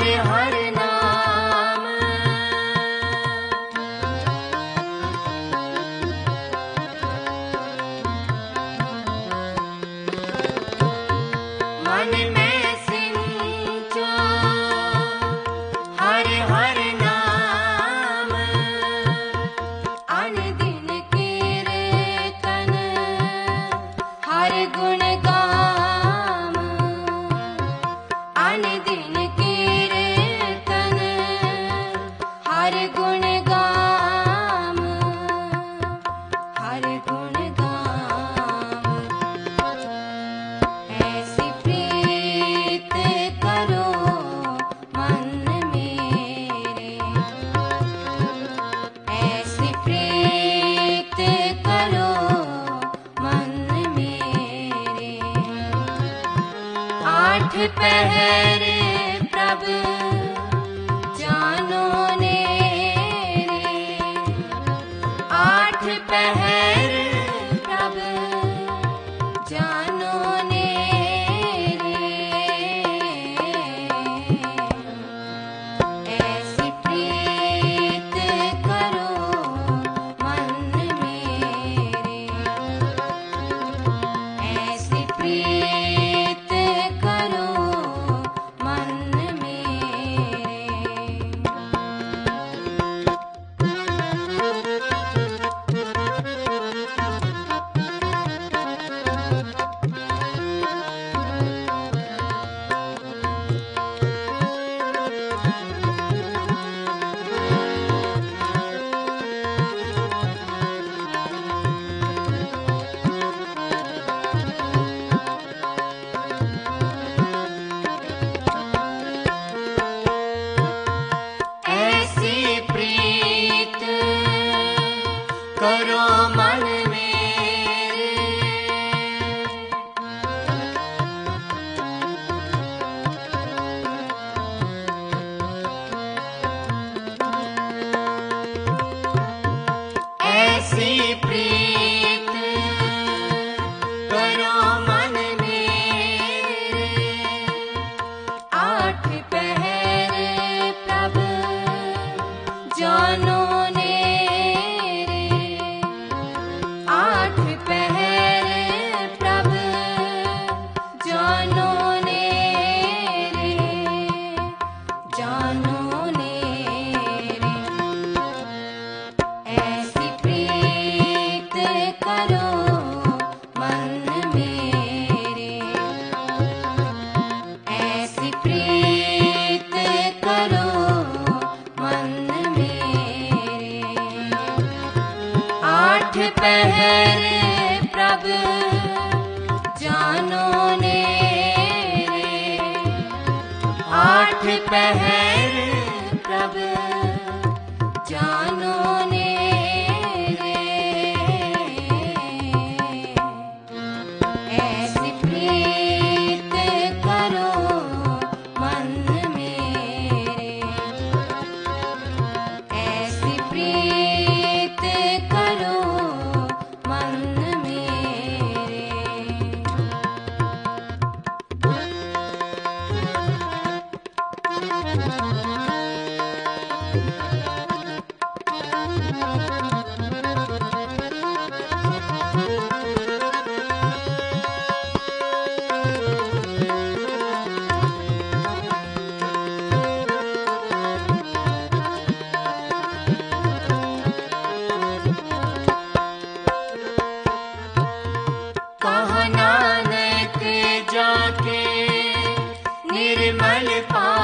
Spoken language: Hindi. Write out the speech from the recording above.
पहरे प्रभु जानो ने रे, आठ पहर प्रभु जानो ने रे। ऐसी प्रीत करो मन मेरे, ऐसी प्रीत करो मन मेरे। ऐसी प्रीत करो मन मेरे, ऐसी प्रीत करो मन मेरे। आठ पहर प्रभु जानो ने रे, आठ पहर प्रभु जानो ने रे, जानो ने रे। ऐसी प्रीत करो मन मेरे, ऐसी प्रीत करो मन मेरे। आठ पहर प्रभु जानो ने रे, आठ पहर प्रभु जानो ने रे। ऐसी प्रीत करो मन मेरे, ऐसी प्रीत करो मन मेरे। कहा नानक जाके निर्मल पा